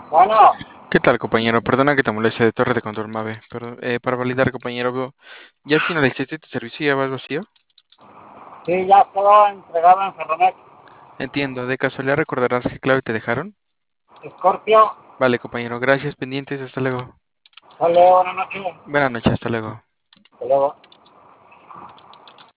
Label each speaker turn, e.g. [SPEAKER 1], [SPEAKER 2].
[SPEAKER 1] Bueno,
[SPEAKER 2] ¿Qué tal, compañero? Perdona que te moleste de Torre de Control Mave, pero para validar, compañero, ¿ya finalizaste tu servicio y ya vas vacío?
[SPEAKER 1] sí, ya quedó entregado en Ferromex.
[SPEAKER 2] Entiendo, de casualidad recordarás qué clave te dejaron.
[SPEAKER 1] Scorpio,
[SPEAKER 2] Vale, compañero, gracias, pendientes, hasta luego.
[SPEAKER 1] sale buenas noches.
[SPEAKER 2] Buenas noches, hasta luego.
[SPEAKER 1] Hasta luego.